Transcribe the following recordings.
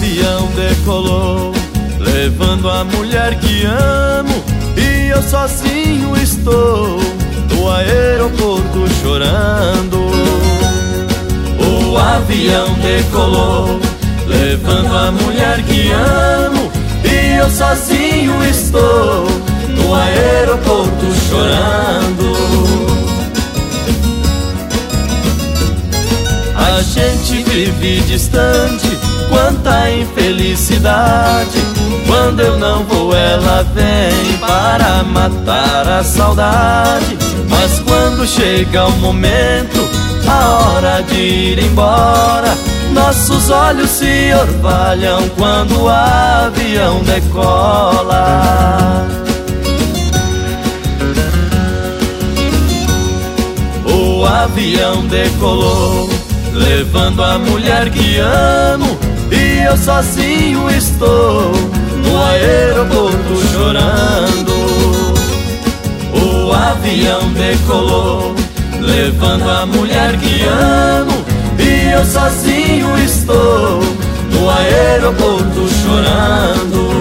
avião decolou, levando a mulher que amo, e eu sozinho estou no aeroporto chorando. O avião decolou, levando a mulher que amo, e eu sozinho estou no aeroporto chorando. A gente vive distante, quanta infelicidade. Quando eu não vou, ela vem para matar a saudade. Mas quando chega o momento, a hora de ir embora, nossos olhos se orvalham quando o avião decola. O avião decolou, levando a mulher que amo, e eu sozinho estou no aeroporto chorando. O avião decolou, levando a mulher que amo, e eu sozinho estou no aeroporto chorando.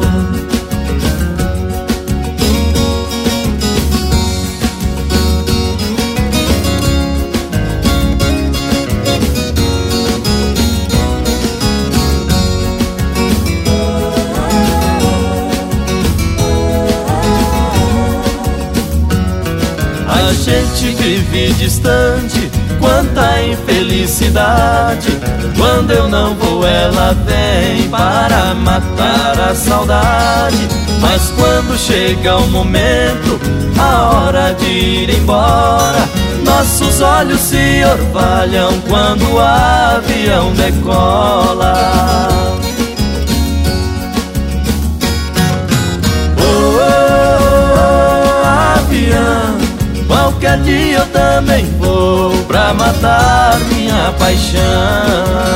A gente vive distante, quanta infelicidade. Quando eu não vou, ela vem para matar a saudade. Mas quando chega o momento, a hora de ir embora, nossos olhos se orvalham quando o avião decola. Qualquer dia eu também vou pra matar minha paixão.